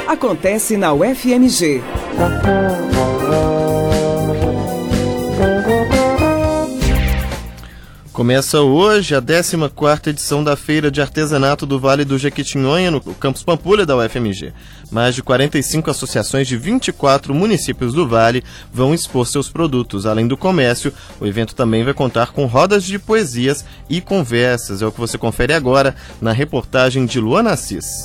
acontece na UFMG. Começa hoje a 14ª edição da Feira de Artesanato do Vale do Jequitinhonha, no campus Pampulha da UFMG. Mais de 45 associações de 24 municípios do Vale vão expor seus produtos. Além do comércio, o evento também vai contar com rodas de poesias e conversas. É o que você confere agora na reportagem de Luana Assis.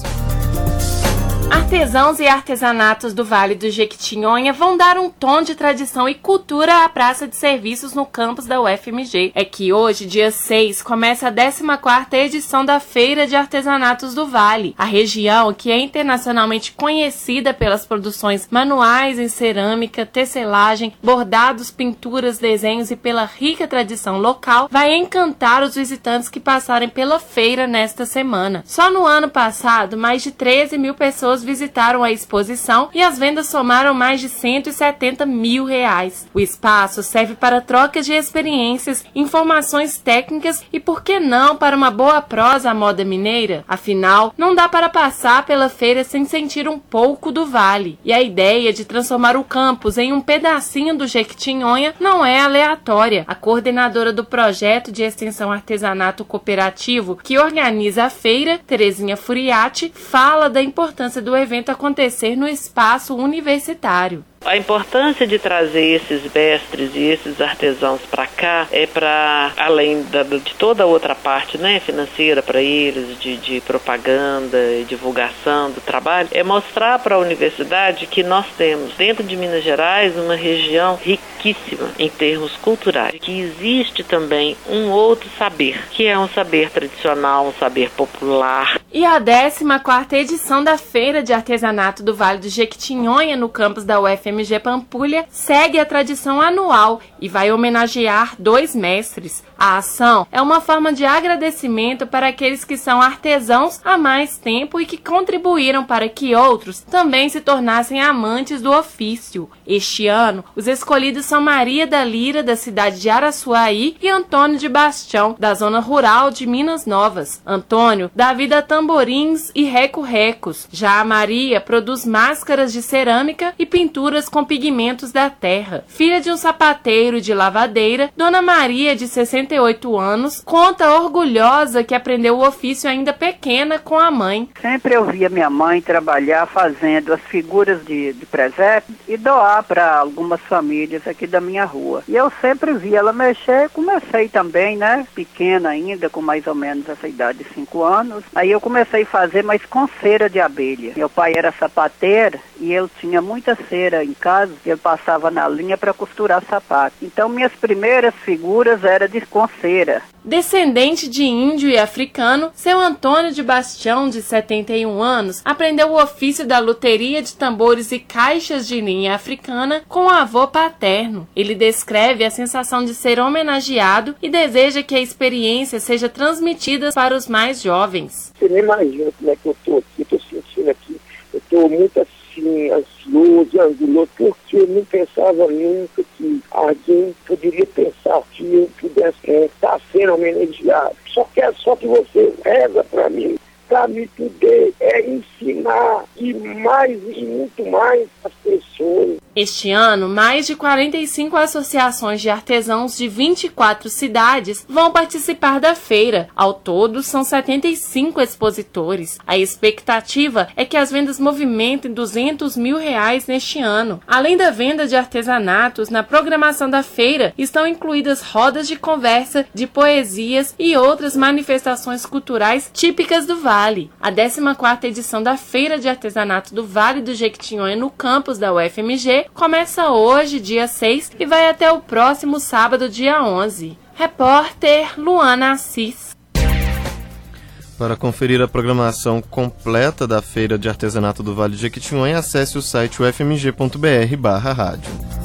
Artesãos e artesanatos do Vale do Jequitinhonha vão dar um tom de tradição e cultura à praça de serviços no campus da UFMG. É que hoje, dia 6, começa a 14ª edição da Feira de Artesanatos do Vale. A região, que é internacionalmente conhecida pelas produções manuais em cerâmica, tecelagem, bordados, pinturas, desenhos e pela rica tradição local, vai encantar os visitantes que passarem pela feira nesta semana. Só no ano passado, mais de 13 mil pessoas visitaram a exposição e as vendas somaram mais de R$170 mil. O espaço serve para trocas de experiências, informações técnicas e, por que não, para uma boa prosa à moda mineira? Afinal, não dá para passar pela feira sem sentir um pouco do Vale. E a ideia de transformar o campus em um pedacinho do Jequitinhonha não é aleatória. A coordenadora do projeto de extensão artesanato cooperativo que organiza a feira, Terezinha Furiati, fala da importância do evento acontecer no espaço universitário. A importância de trazer esses mestres e esses artesãos para cá é para, além de toda a outra parte, né, financeira para eles, de propaganda e divulgação do trabalho, é mostrar para a universidade que nós temos dentro de Minas Gerais uma região riquíssima em termos culturais, que existe também um outro saber, que é um saber tradicional, um saber popular. E a 14ª edição da Feira de Artesanato do Vale do Jequitinhonha, no campus da UFMG Pampulha, segue a tradição anual e vai homenagear 2 mestres. A ação é uma forma de agradecimento para aqueles que são artesãos há mais tempo e que contribuíram para que outros também se tornassem amantes do ofício. Este ano, os escolhidos são Maria da Lira, da cidade de Araçuaí, e Antônio de Bastião, da zona rural de Minas Novas. Antônio dá vida a tamborins e reco-recos. Já a Maria produz máscaras de cerâmica e pinturas com pigmentos da terra. Filha de um sapateiro de lavadeira, Dona Maria, de 68 anos, conta orgulhosa que aprendeu o ofício ainda pequena com a mãe. Sempre eu via minha mãe trabalhar fazendo as figuras de presépio e doar para algumas famílias aqui da minha rua. E eu sempre vi ela mexer, comecei também, né, pequena ainda, com mais ou menos essa idade de 5 anos. Aí eu comecei a fazer, mas com cera de abelha. Meu pai era sapateiro e eu tinha muita cera em casa, eu passava na linha para costurar sapato. Então minhas primeiras figuras eram com cera. Descendente de índio e africano, seu Antônio de Bastião, de 71 anos, aprendeu o ofício da luteria de tambores e caixas de linha africana com o avô paterno. Ele descreve a sensação de ser homenageado e deseja que a experiência seja transmitida para os mais jovens. Você nem imagina como é que eu estou aqui, estou sentindo aqui, eu estou muito assim, ansioso, anguloso, porque eu não pensava nunca que alguém poderia pensar que eu pudesse estar sendo homenageado. Só que você reza para mim, para me poder ensinar e muito mais as pessoas. Este ano, mais de 45 associações de artesãos de 24 cidades vão participar da feira. Ao todo, são 75 expositores. A expectativa é que as vendas movimentem R$200 mil neste ano. Além da venda de artesanatos, na programação da feira estão incluídas rodas de conversa, de poesias e outras manifestações culturais típicas do Vale. A 14ª edição da Feira de Artesanato do Vale do Jequitinhonha, no campus da UFMG, começa hoje, dia 6, e vai até o próximo sábado, dia 11. Repórter Luana Assis. Para conferir a programação completa da Feira de Artesanato do Vale do Jequitinhonha, acesse o site ufmg.br/rádio.